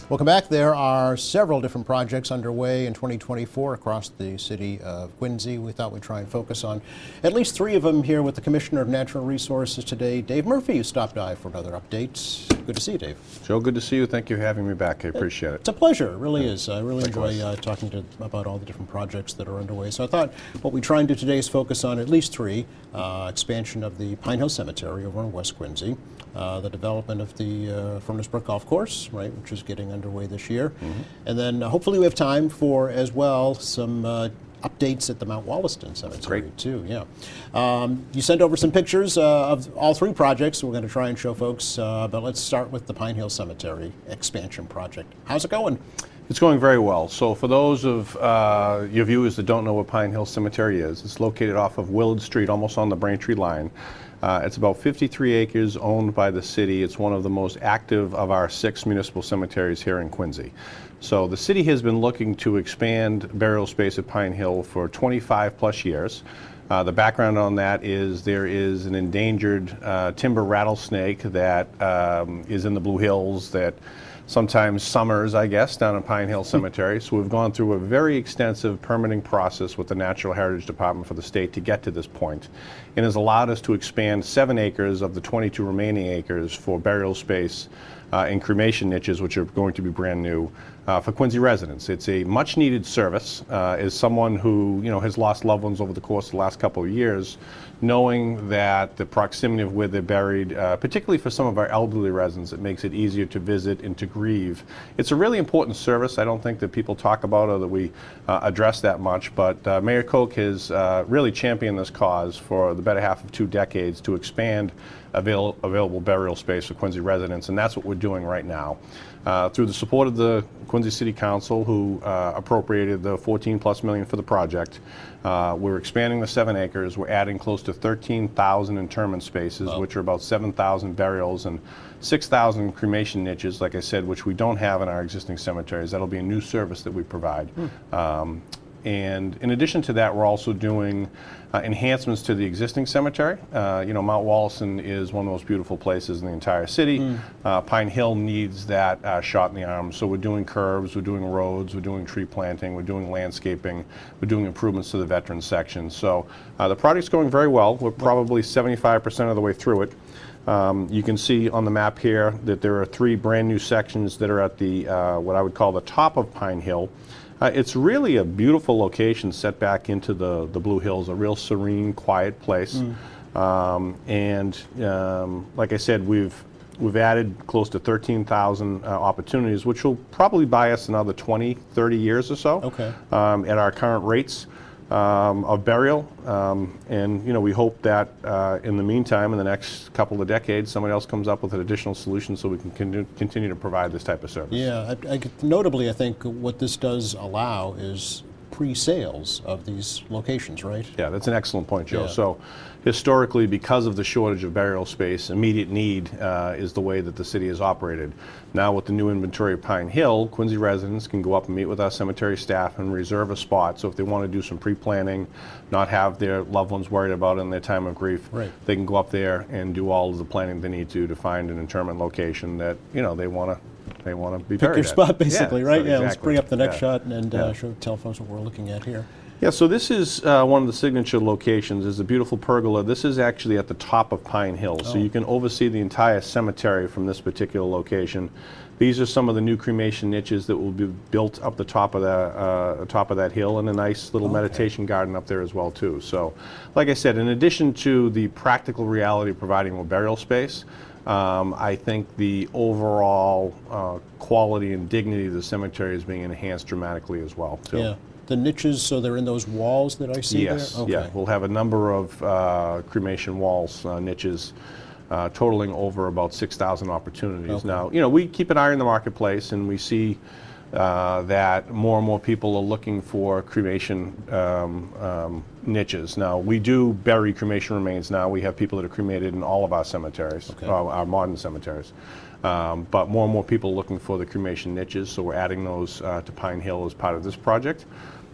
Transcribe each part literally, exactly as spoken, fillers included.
Welcome back. There are several different projects underway in twenty twenty-four across the city of Quincy. We thought we'd try and focus on at least three of them here with the Commissioner of Natural Resources today. Dave Murphy, you stopped by for another update. Good to see you, Dave. Joe, good to see you. Thank you for having me back. I appreciate it. It's a pleasure. It really is. I really Likewise. enjoy uh, talking to about all the different projects that are underway. So I thought what we try and do today is focus on at least three. Uh, expansion of the Pine Hill Cemetery over in West Quincy. Uh, the development of the uh, Furnace Brook Golf Course, right, which is getting underway this year. Mm-hmm. And then uh, hopefully we have time for, as well, some uh, updates at the Mount Wollaston Cemetery, Great. too. Yeah. Um, you sent over some pictures uh, of all three projects. We're going to try and show folks, uh, but let's start with the Pine Hill Cemetery expansion project. How's it going? It's going very well. So for those of uh, your viewers that don't know what Pine Hill Cemetery is, it's located off of Willard Street, almost on the Braintree line. Uh, it's about fifty-three acres owned by the city. It's one of the most active of our six municipal cemeteries here in Quincy. So the city has been looking to expand burial space at Pine Hill for twenty-five plus years. Uh, the background on that is there is an endangered uh, timber rattlesnake that um, is in the Blue Hills that sometimes summers, I guess, down in Pine Hill Cemetery. So we've gone through a very extensive permitting process with the Natural Heritage Department for the state to get to this point, and has allowed us to expand seven acres of the twenty-two remaining acres for burial space uh, and cremation niches, which are going to be brand new uh, for Quincy residents. It's a much needed service. Uh, as someone who you know has lost loved ones over the course of the last couple of years, knowing that the proximity of where they're buried, uh, particularly for some of our elderly residents, it makes it easier to visit and to grieve. It's a really important service. I don't think that people talk about or that we uh, address that much, but uh, Mayor Koch has uh, really championed this cause for the better half of two decades to expand avail available burial space for Quincy residents, and that's what we're doing right now. Uh, through the support of the Quincy City Council, who uh, appropriated the fourteen plus million for the project, uh, we're expanding the seven acres. We're adding close to thirteen thousand interment spaces, wow, which are about seven thousand burials, and six thousand cremation niches, like I said, which we don't have in our existing cemeteries. That'll be a new service that we provide. Hmm. Um, And in addition to that, we're also doing uh, enhancements to the existing cemetery. Uh, you know, Mount Wollaston is one of the most beautiful places in the entire city. Mm. Uh, Pine Hill needs that uh, shot in the arm. So we're doing curbs, we're doing roads, we're doing tree planting, we're doing landscaping, we're doing improvements to the veteran section. So uh, the project's going very well. We're probably seventy-five percent of the way through it. Um, you can see on the map here that there are three brand new sections that are at the, uh, what I would call the top of Pine Hill. Uh, it's really a beautiful location set back into the, the Blue Hills, a real serene, quiet place. Mm. Um, and um, like I said, we've, we've added close to thirteen thousand uh, opportunities, which will probably buy us another twenty, thirty years or so. Okay. Um, at our current rates um, of burial. Um, and you know, we hope that uh, in the meantime, in the next couple of decades, somebody else comes up with an additional solution so we can con continue to provide this type of service. Yeah, I, I, notably, I think what this does allow is pre-sales of these locations, right? Yeah, that's an excellent point, Joe. Yeah. So historically, because of the shortage of burial space, immediate need uh, is the way that the city has operated. Now with the new inventory of Pine Hill, Quincy residents can go up and meet with our cemetery staff and reserve a spot. So if they want to do some pre-planning, not have their loved ones worried about it in their time of grief, right, they can go up there and do all of the planning they need to to find an interment location that, you know, they want to they want to be pick buried your at. spot, basically, yeah, right? so yeah, exactly. Let's bring up the next yeah. shot and uh, yeah. show, tell folks what we're looking at here. Yeah, so this is uh, one of the signature locations, is a beautiful pergola. This is actually at the top of Pine Hill, oh. so you can oversee the entire cemetery from this particular location. These are some of the new cremation niches that will be built up the top of that, uh, top of that hill, and a nice little okay. meditation garden up there as well too. So, like I said, in addition to the practical reality of providing more burial space, Um, I think the overall uh, quality and dignity of the cemetery is being enhanced dramatically as well, too. Yeah. The niches, so they're in those walls that I see yes, there? Okay. Yeah. We'll have a number of uh, cremation walls, uh, niches, uh, totaling over about six thousand opportunities. Okay. Now, you know, we keep an eye on the marketplace, and we see uh, that more and more people are looking for cremation um, um, niches. Now, we do bury cremation remains now. We have people that are cremated in all of our cemeteries, okay. uh, our modern cemeteries. Um, but more and more people are looking for the cremation niches, so we're adding those uh, to Pine Hill as part of this project.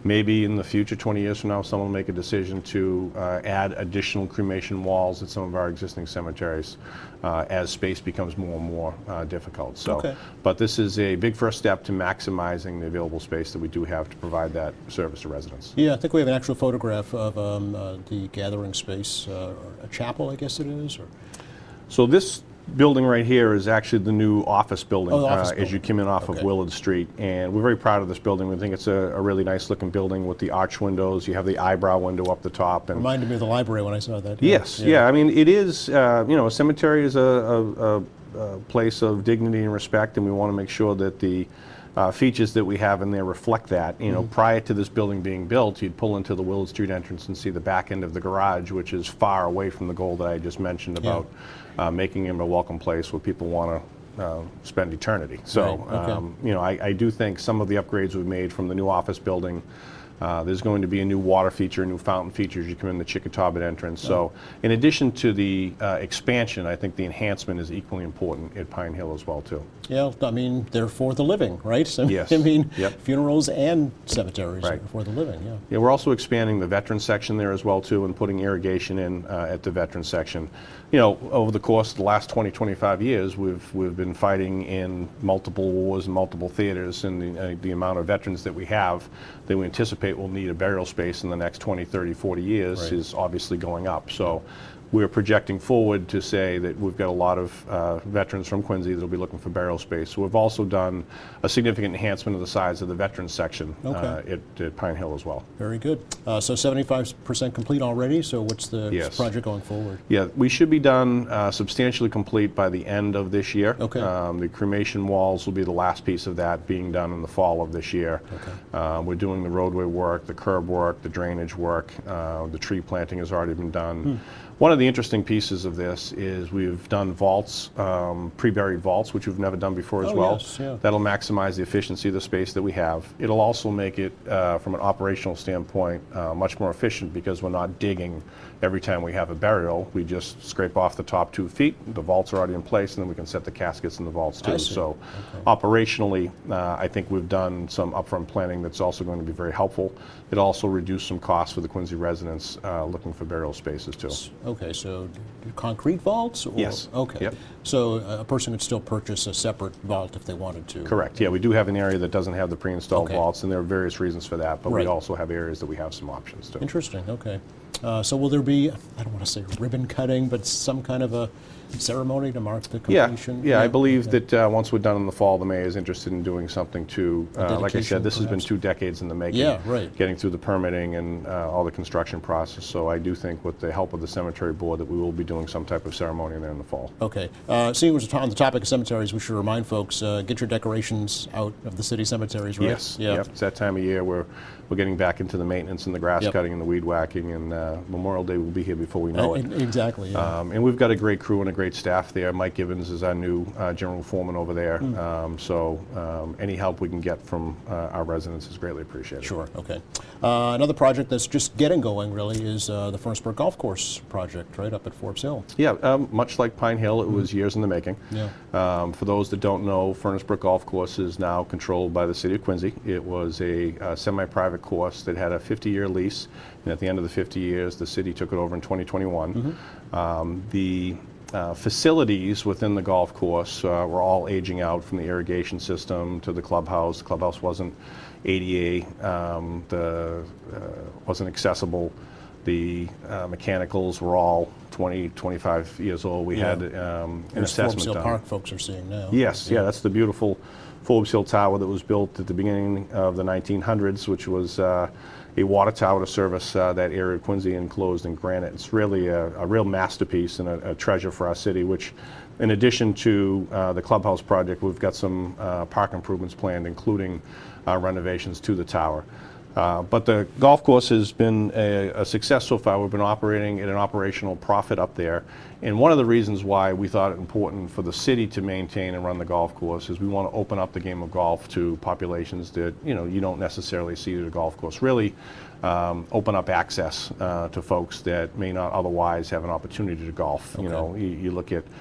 maybe in the future, twenty years from now, someone will make a decision to uh, add additional cremation walls at some of our existing cemeteries uh, as space becomes more and more uh, difficult. So, Okay. but this is a big first step to maximizing the available space that we do have to provide that service to residents. Yeah, I think we have an actual photograph of um, uh, the gathering space, uh, or a chapel, I guess it is, or So this building right here is actually the new office building, Oh, the office uh, as you building. come in off Okay. of Willard Street. And we're very proud of this building. We think it's a, a really nice looking building with the arch windows. You have the eyebrow window up the top. And reminded me of the library when I saw that. yes, yeah. I mean, it is, uh, you know, a cemetery is a, a, a, a place of dignity and respect, and we want to make sure that the uh, features that we have in there reflect that. You know, Mm-hmm. prior to this building being built, you'd pull into the Willard Street entrance and see the back end of the garage, which is far away from the goal that I just mentioned Yeah. about uh, making it a welcome place where people want to uh, spend eternity. So, Right, okay. um, you know, I, I do think some of the upgrades we've made from the new office building. Uh, there's going to be a new water feature, a new fountain feature as you come in the Chickatawbit entrance. So in addition to the uh, expansion, I think the enhancement is equally important at Pine Hill as well, too. Yeah, I mean, they're for the living, right? So, Yes. I mean, Yep. funerals and cemeteries Right. are for the living, yeah. Yeah, we're also expanding the veteran section there as well, too, and putting irrigation in uh, at the veteran section. You know, over the course of the last twenty, twenty-five years, we've we've been fighting in multiple wars and multiple theaters, and the, uh, the amount of veterans that we have that we anticipate will need a burial space in the next twenty, thirty, forty years Right. is obviously going up. So we're projecting forward to say that we've got a lot of uh, veterans from Quincy that will be looking for burial space. So we've also done a significant enhancement of the size of the veterans section uh, Okay. at, at Pine Hill as well. Very good. Uh, so seventy-five percent complete already, so what's the Yes. project going forward? Yeah, we should be done uh, substantially complete by the end of this year. Okay. Um, the cremation walls will be the last piece of that, being done in the fall of this year. Okay. Uh, we're doing the roadway work, the curb work, the drainage work. Uh, the tree planting has already been done. Hmm. One of the interesting pieces of this is we've done vaults, um, pre-buried vaults, which we've never done before as Oh, well. yes, yeah. That'll maximize the efficiency of the space that we have. It'll also make it, uh, from an operational standpoint, uh, much more efficient because we're not digging every time we have a burial. We just scrape off the top two feet, the vaults are already in place, and then we can set the caskets in the vaults I too. see. So operationally, uh, I think we've done some upfront planning that's also going to be very helpful. It also reduced some costs for the Quincy residents uh, looking for burial spaces too. Okay, so concrete vaults? Or, Yes. Okay. Yep. So uh, a person could still purchase a separate vault if they wanted to? Correct, yeah, we do have an area that doesn't have the pre-installed Okay. vaults, and there are various reasons for that, but Right. we also have areas that we have some options too. Interesting, okay. Uh, so will there be, I don't want to say ribbon cutting, but some kind of a ceremony to mark the Yeah, completion? yeah, I believe that uh, once we're done in the fall, the mayor is interested in doing something to, uh, like I dedication, said, this has been perhaps? two decades in the making. Yeah, right. Getting through the permitting and uh, all the construction process, so I do think with the help of the cemetery board that we will be doing some type of ceremony there in the fall. Okay. Uh, seeing as we're on the topic of cemeteries, we should remind folks, uh, get your decorations out of the city cemeteries, right? Yes, Yeah. yep, it's that time of year where we're getting back into the maintenance and the grass Yep. cutting and the weed whacking, and uh, Memorial Day will be here before we know Uh, it. Exactly, yeah. Um, and we've got a great crew and a great staff there. Mike Gibbons is our new uh, general foreman over there. Hmm. Um, so um, any help we can get from uh, our residents is greatly appreciated. Sure, okay. Uh, another project that's just getting going, really, is uh, the Furnaceburg Golf Course project, right, up at Forbes Hill. Yeah, um, much like Pine Hill, it was years in the making. Yeah. Um, for those that don't know, Furnace Brook Golf Course is now controlled by the city of Quincy. It was a uh, semi-private course that had a fifty-year lease, and at the end of the fifty years, the city took it over in twenty twenty-one. Um, the uh, facilities within the golf course uh, were all aging out, from the irrigation system to the clubhouse. The clubhouse wasn't A D A, um, the uh, wasn't accessible. The uh, mechanicals were all twenty, twenty-five years old. We Yeah. had um, an There's assessment Forbes Hill done. Park folks are seeing now. Yes, yeah, that's the beautiful Forbes Hill Tower that was built at the beginning of the nineteen hundreds, which was uh, a water tower to service uh, that area of Quincy, enclosed in granite. It's really a, a real masterpiece and a, a treasure for our city, which, in addition to uh, the clubhouse project, we've got some uh, park improvements planned, including uh, renovations to the tower. Uh, but the golf course has been a, a success so far. We've been operating at an operational profit up there. And one of the reasons why we thought it important for the city to maintain and run the golf course is we want to open up the game of golf to populations that, you know, you don't necessarily see at a golf course. Really um, open up access uh, to folks that may not otherwise have an opportunity to golf. You Okay. know, you, you look at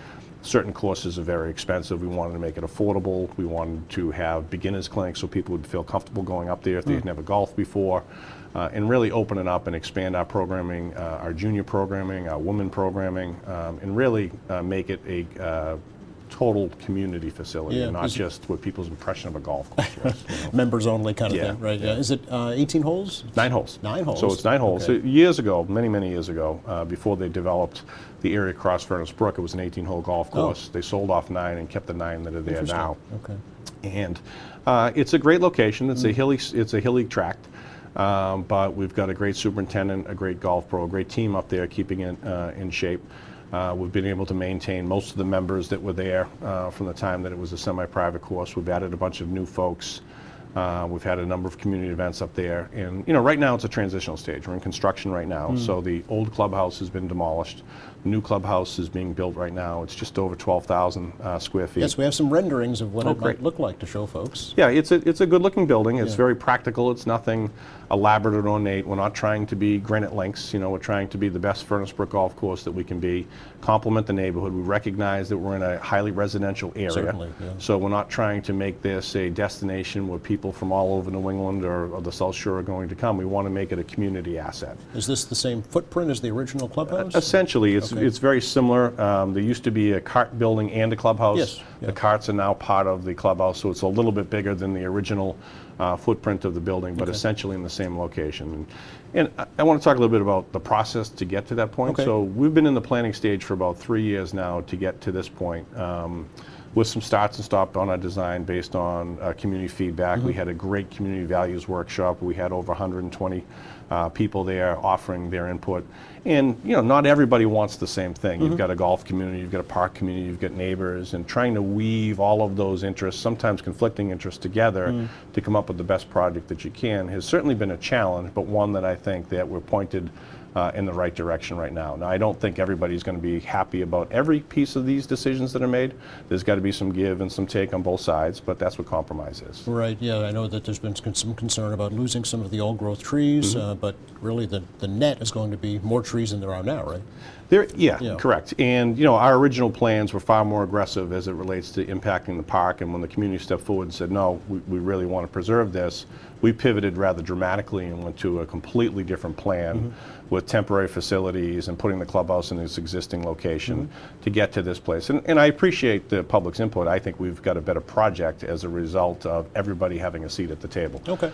certain courses are very expensive. We wanted to make it affordable. We wanted to have beginners clinics so people would feel comfortable going up there if they had never golfed before, uh, and really open it up and expand our programming, uh, our junior programming, our women programming, um, and really uh, make it a uh, total community facility, Yeah, not is it- just what people's impression of a golf course was. You know. Members only kind of Yeah, thing, right? yeah. Yeah. Is it uh, eighteen holes? Nine holes. Nine holes. So it's nine holes. Okay. So years ago, many, many years ago, uh, before they developed the area across Furnace Brook, it was an eighteen-hole golf course. They sold off nine and kept the nine that are there Interesting. now. Okay. And uh, it's a great location. It's a hilly, it's a hilly tract. Um, but we've got a great superintendent, a great golf pro, a great team up there keeping it uh, in shape. Uh, we've been able to maintain most of the members that were there uh, from the time that it was a semi-private course. We've added a bunch of new folks. Uh, we've had a number of community events up there. And, you know, right now it's a transitional stage. We're in construction right now. So the old clubhouse has been demolished. The new clubhouse is being built right now. It's just over twelve thousand uh, square feet. Yes, we have some renderings of what Oh, it great. might look like to show folks. Yeah, it's a, it's a good-looking building. It's Yeah. very practical. It's nothing elaborate or ornate. We're not trying to be Granite Links. You know, we're trying to be the best Furnace Brook golf course that we can be, complement the neighborhood. We recognize that we're in a highly residential area. Certainly, yeah. So we're not trying to make this a destination where people from all over New England or, or the South Shore are going to come. We want to make it a community asset. Is this the same footprint as the original clubhouse? Essentially, it's Okay. it's very similar. Um, there used to be a cart building and a clubhouse. Yes, yeah. The carts are now part of the clubhouse, so it's a little bit bigger than the original uh, footprint of the building, but Okay. essentially in the same location. And, and I, I want to talk a little bit about the process to get to that point. Okay. So we've been in the planning stage for about three years now to get to this point. Um, with some starts and stops on our design based on uh, community feedback. Mm-hmm. We had a great community values workshop. We had over one hundred twenty uh, people there offering their input. And you know, not everybody wants the same thing. Mm-hmm. You've got a golf community, you've got a park community, you've got neighbors, and trying to weave all of those interests, sometimes conflicting interests, together Mm. to come up with the best project that you can has certainly been a challenge, but one that I think that we're pointed Uh, in the right direction right now. Now, I don't think everybody's going to be happy about every piece of these decisions that are made. There's got to be some give and some take on both sides, but that's what compromise is. Right, yeah, I know that there's been con- some concern about losing some of the old growth trees, Mm-hmm. uh, but really the, the net is going to be more trees than there are now, right? There, yeah, Yeah. correct. And you know, our original plans were far more aggressive as it relates to impacting the park. And when the community stepped forward and said, "No, we, we really want to preserve this," we pivoted rather dramatically and went to a completely different plan Mm-hmm. with temporary facilities and putting the clubhouse in its existing location Mm-hmm. to get to this place. And, and I appreciate the public's input. I think we've got a better project as a result of everybody having a seat at the table. Okay.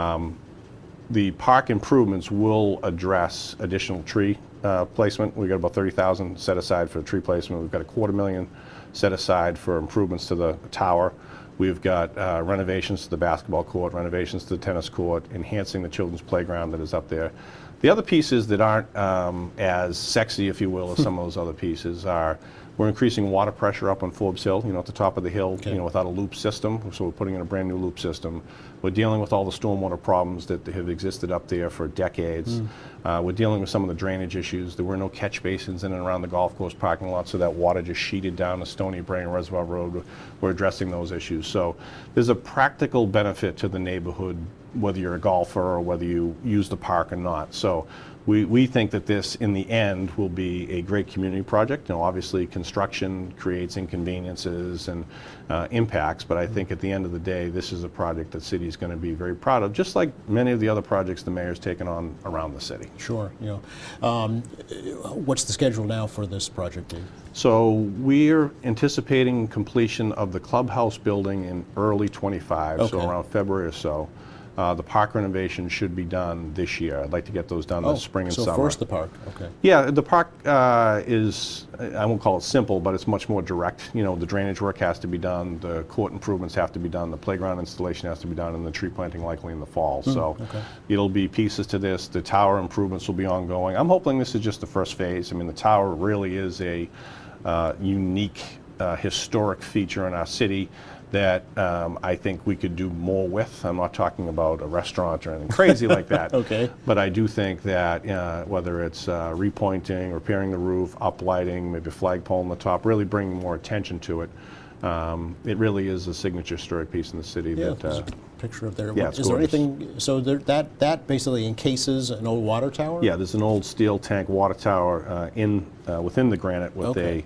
The park improvements will address additional tree uh, placement. We've got about thirty thousand set aside for tree placement. We've got a quarter million set aside for improvements to the tower. We've got uh, renovations to the basketball court, renovations to the tennis court, enhancing the children's playground that is up there. The other pieces that aren't um, as sexy, if you will, as some of those other pieces are we're increasing water pressure up on Forbes Hill, you know, at the top of the hill, Okay. you know, without a loop system. So we're putting in a brand new loop system. We're dealing with all the stormwater problems that have existed up there for decades. Uh, we're dealing with some of the drainage issues. There were no catch basins in and around the golf course parking lot, so that water just sheeted down the Stony Brain Reservoir Road. We're addressing those issues. So there's a practical benefit to the neighborhood, whether you're a golfer or whether you use the park or not. So we, we think that this, in the end, will be a great community project. You know, obviously, construction creates inconveniences and uh, impacts, but I think at the end of the day, this is a project that city is going to be very proud of, just like many of the other projects the mayor's taken on around the city. Sure, yeah. Um, what's the schedule now for this project, Dave? So we're anticipating completion of the clubhouse building in early twenty-five, so Okay. around February or so. Uh, the park renovation should be done this year. I'd like to get those done this spring and so summer. first the park, okay. Yeah, the park uh, is, I won't call it simple, but it's much more direct. You know, the drainage work has to be done, the court improvements have to be done, the playground installation has to be done, and the tree planting likely in the fall. So okay. it'll be pieces to this. The tower improvements will be ongoing. I'm hoping this is just the first phase. I mean, the tower really is a uh, unique, uh, historic feature in our city that um, I think we could do more with. I'm not talking about a restaurant or anything crazy like that. Okay. But I do think that uh, whether it's uh, repointing, repairing the roof, uplighting, maybe a flagpole on the top, really bringing more attention to it, um, it really is a signature historic piece in the city. Yeah, that, there's uh, a picture up there. yeah, it's Is there gorgeous. anything, so there, that, that basically encases an old water tower? yeah, there's an old steel tank water tower uh, in uh, within the granite with Okay.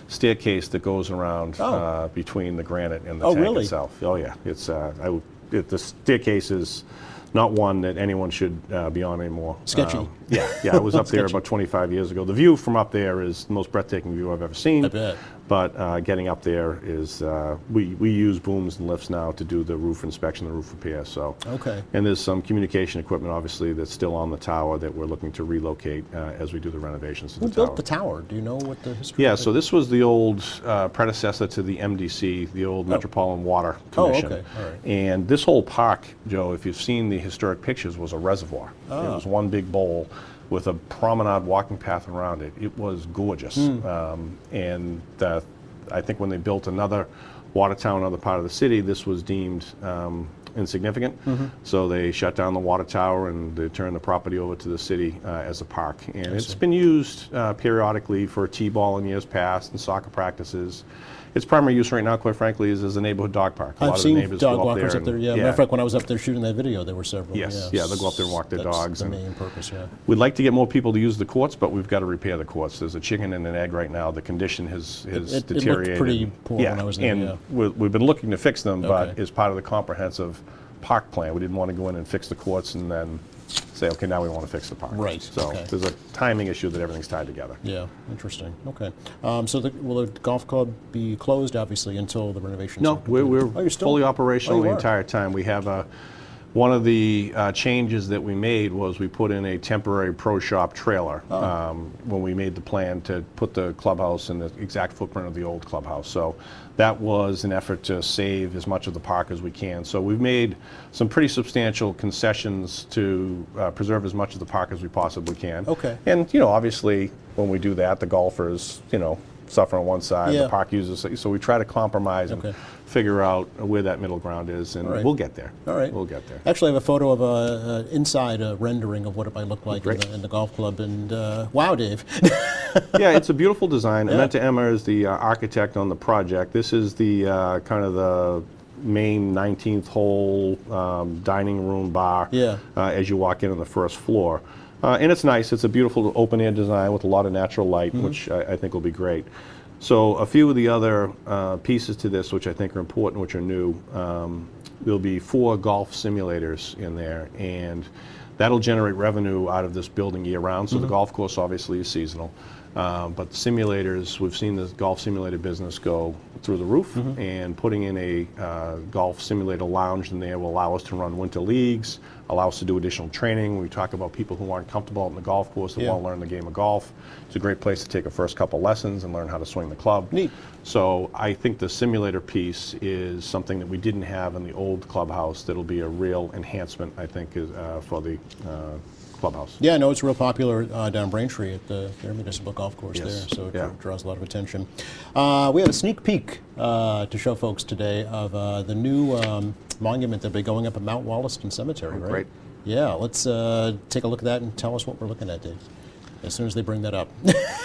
staircase that goes around Oh. uh, between the granite and the Oh, tank really? itself. Oh yeah, it's uh, I, w- it, the staircase is not one that anyone should uh, be on anymore. Sketchy. Um, yeah, yeah. I was up there Sketchy. about twenty-five years ago. The view from up there is the most breathtaking view I've ever seen. I bet. But uh, getting up there is, uh, we, we use booms and lifts now to do the roof inspection, the roof repair, so. Okay. And there's some communication equipment, obviously, that's still on the tower that we're looking to relocate uh, as we do the renovations to Who the tower. built the tower? Do you know what the history Yeah, of it? so this was the old uh, predecessor to the M D C, the old Metropolitan Water Oh, Commission. okay, all right. And this whole park, Joe, if you've seen the historic pictures, was a reservoir. Ah. It was one big bowl with a promenade walking path around it. It was gorgeous. Hmm. Um, and uh, I think when they built another water tower in another part of the city, this was deemed um, insignificant. Mm-hmm. So they shut down the water tower and they turned the property over to the city uh, as a park. And it's see. been used uh, periodically for T-ball in years past and soccer practices. Its primary use right now, quite frankly, is as a neighborhood dog park. A lot I've of the seen neighbors dog go up walkers there up there. and- Yeah, matter of fact, when I was up there shooting that video, there were several. Yes, yeah, yeah, they'll go up there and walk their That's dogs the and- main purpose. Yeah. We'd like to get more people to use the courts, but we've got to repair the courts. There's a chicken and an egg right now. The condition has, has It- it looked deteriorated. pretty poor yeah, when I was there, and yeah. we- we've been looking to fix them, but Okay. as part of the comprehensive park plan, we didn't want to go in and fix the courts and then say, okay, now we want to fix the park. Right, So okay. there's a timing issue that everything's tied together. Yeah, interesting. Okay. Um, so the, will the golf club be closed, obviously, until the renovations? No, are we're, we're completed? Oh, you're still fully operational Oh, you the are? entire time. We have a, one of the uh, changes that we made was we put in a temporary pro shop trailer Oh. um, when we made the plan to put the clubhouse in the exact footprint of the old clubhouse. So that was an effort to save as much of the park as we can. So we've made some pretty substantial concessions to uh, preserve as much of the park as we possibly can. Okay. And, you know, obviously, when we do that, the golfers, you know, suffer on one side, Yeah. the park users, so we try to compromise and Okay. figure out where that middle ground is, and All right. we'll get there. All right. We'll get there. Actually, I have a photo of a, a inside a rendering of what it might look like in Great. the, in the golf club, and uh, wow, Dave. Yeah, it's a beautiful design. Yeah. Amenta Emma is the uh, architect on the project. This is the uh, kind of the main nineteenth hole um, dining room bar Yeah. uh, as you walk in on the first floor. Uh, and it's nice. It's a beautiful open air design with a lot of natural light, Mm-hmm. which I, I think will be great. So a few of the other uh, pieces to this, which I think are important, which are new, um, there'll be four golf simulators in there, and that'll generate revenue out of this building year-round. So the golf course obviously is seasonal, um, but the simulators, we've seen the golf simulator business go through the roof, and putting in a uh, golf simulator lounge in there will allow us to run winter leagues, allow us to do additional training. We talk about people who aren't comfortable on the golf course that Yeah. want to learn the game of golf. It's a great place to take a first couple lessons and learn how to swing the club. Neat. So I think the simulator piece is something that we didn't have in the old clubhouse that'll be a real enhancement, I think, is, uh, for the uh, clubhouse. Yeah, I know it's real popular uh, down Braintree at the their municipal golf course Yes. there, so it Yeah. dr- draws a lot of attention. Uh, we have a sneak peek uh, to show folks today of uh, the new um, monument that'll be going up at Mount Wollaston Cemetery, right? great. Yeah, let's uh, take a look at that and tell us what we're looking at, Dave, as soon as they bring that up.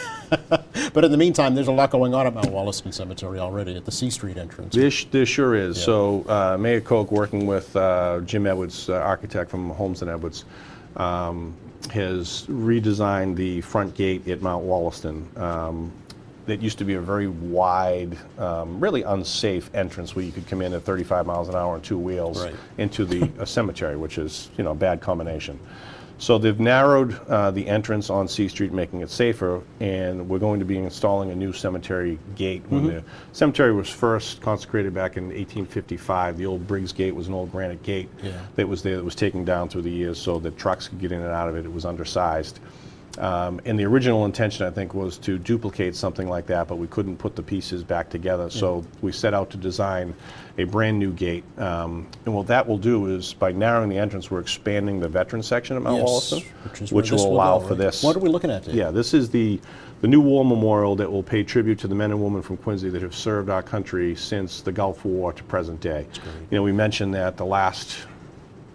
But in the meantime, there's a lot going on at Mount Wollaston Cemetery already at the C Street entrance. There, sh- there sure is. Yeah. So uh, Mayor Koch, working with uh, Jim Edwards, uh, architect from Holmes and Edwards, um, has redesigned the front gate at Mount Wollaston. Um, that used to be a very wide, um, really unsafe entrance where you could come in at thirty-five miles an hour on two wheels Right. into the a cemetery, which is, you know, a bad combination. So they've narrowed uh, the entrance on C Street, making it safer, and we're going to be installing a new cemetery gate. When the cemetery was first consecrated back in eighteen fifty-five, the old Briggs Gate was an old granite gate Yeah. that was there that was taken down through the years so that trucks could get in and out of it. It was undersized. Um, and the original intention, I think, was to duplicate something like that, but we couldn't put the pieces back together. So we set out to design a brand new gate. Um, and what that will do is, by narrowing the entrance, we're expanding the veteran section at Mount Yes, Wollaston, which is where which this will will allow go, for right? this. What are we looking at, Dave? Yeah, this is the, the new war memorial that will pay tribute to the men and women from Quincy that have served our country since the Gulf War to present day. You know, we mentioned that the last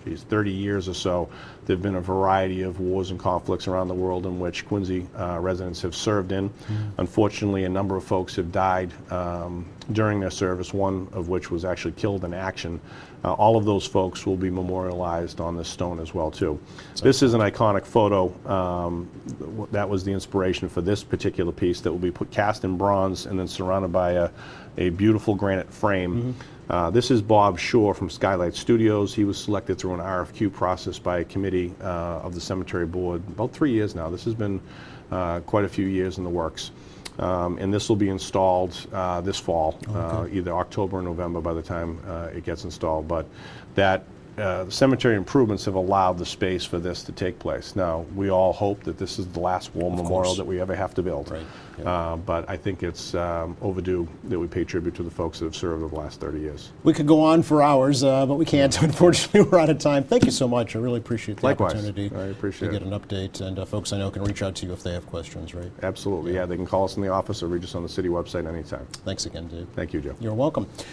geez, thirty years or so, there have been a variety of wars and conflicts around the world in which Quincy uh, residents have served in. Mm-hmm. Unfortunately, a number of folks have died um, during their service, one of which was actually killed in action. Uh, all of those folks will be memorialized on this stone as well, too. So this is an iconic photo. Um, that was the inspiration for this particular piece that will be put cast in bronze and then surrounded by a, a beautiful granite frame. Mm-hmm. Uh, this is Bob Shore from Skylight Studios. He was selected through an R F Q process by a committee uh, of the cemetery board about three years now. This has been uh, quite a few years in the works. Um, and this will be installed uh, this fall, okay. uh, either October or November by the time uh, it gets installed. But that uh, the cemetery improvements have allowed the space for this to take place. Now, we all hope that this is the last war memorial that we ever have to build. Right. Yep. Uh, but I think it's um, overdue that we pay tribute to the folks that have served over the last thirty years. We could go on for hours, uh, but we can't. Unfortunately, we're out of time. Thank you so much. I really appreciate the Likewise. opportunity I appreciate to get it. an update. And uh, folks I know can reach out to you if they have questions, right? Absolutely. Yeah. yeah, they can call us in the office or reach us on the city website anytime. Thanks again, Dave. Thank you, Joe. You're welcome.